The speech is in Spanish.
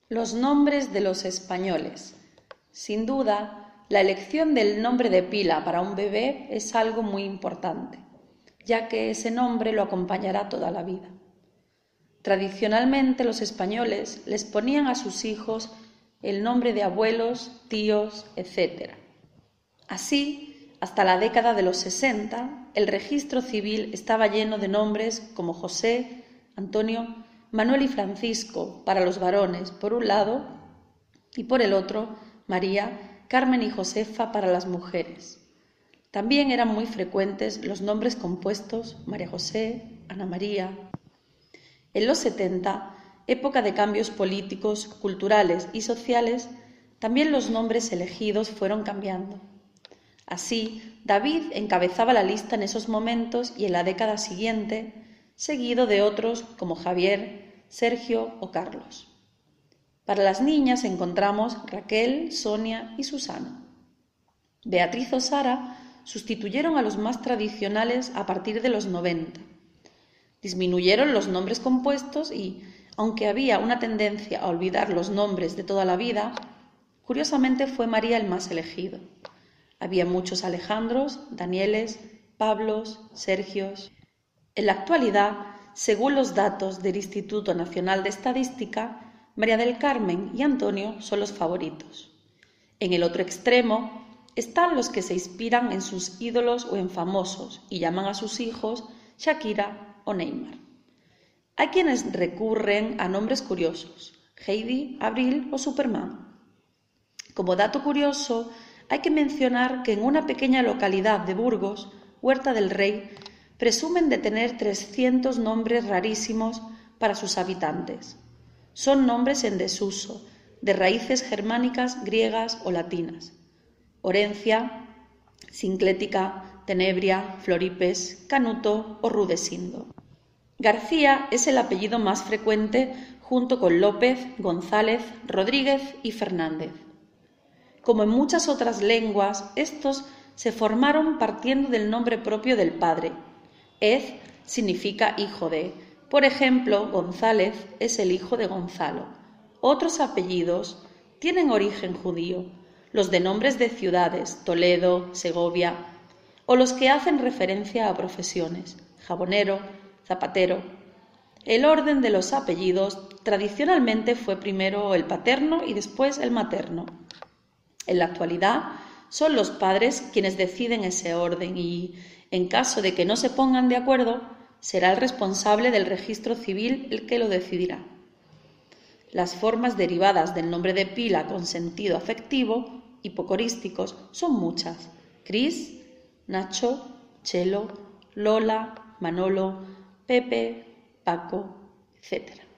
Los nombres de los españoles. Sin duda, la elección del nombre de pila para un bebé es algo muy importante, ya que ese nombre lo acompañará toda la vida. Tradicionalmente los españoles les ponían a sus hijos el nombre de abuelos, tíos, etc. Así, hasta la década de los 60, el registro civil estaba lleno de nombres como José, Antonio, Manuel y Francisco para los varones por un lado y por el otro María, Carmen y Josefa para las mujeres. También eran muy frecuentes los nombres compuestos María José, Ana María. En los 70, época de cambios políticos, culturales y sociales, también los nombres elegidos fueron cambiando. Así, David encabezaba la lista en esos momentos y en la década siguiente, seguido de otros como Javier, Sergio o Carlos. Para las niñas encontramos Raquel, Sonia y Susana. Beatriz o Sara sustituyeron a los más tradicionales a partir de los 90. Disminuyeron los nombres compuestos y, aunque había una tendencia a olvidar los nombres de toda la vida, curiosamente fue María el más elegido. Había muchos Alejandros, Danieles, Pablos, Sergios. En la actualidad, según los datos del Instituto Nacional de Estadística, María del Carmen y Antonio son los favoritos. En el otro extremo están los que se inspiran en sus ídolos o en famosos y llaman a sus hijos Shakira o Neymar. Hay quienes recurren a nombres curiosos, Heidi, Abril o Superman. Como dato curioso, hay que mencionar que en una pequeña localidad de Burgos, Huerta del Rey, presumen de tener 300 nombres rarísimos para sus habitantes. Son nombres en desuso, de raíces germánicas, griegas o latinas. Orencia, Sinclética, Tenebria, Floripes, Canuto o Rudesindo. García es el apellido más frecuente junto con López, González, Rodríguez y Fernández. Como en muchas otras lenguas, estos se formaron partiendo del nombre propio del padre. Ez significa hijo de. Por ejemplo, González es el hijo de Gonzalo. Otros apellidos tienen origen judío, los de nombres de ciudades, Toledo, Segovia, o los que hacen referencia a profesiones, jabonero, zapatero. El orden de los apellidos tradicionalmente fue primero el paterno y después el materno. En la actualidad son los padres quienes deciden ese orden y, en caso de que no se pongan de acuerdo, será el responsable del registro civil el que lo decidirá. Las formas derivadas del nombre de pila con sentido afectivo, hipocorísticos, son muchas: Cris, Nacho, Chelo, Lola, Manolo, Pepe, Paco, etc.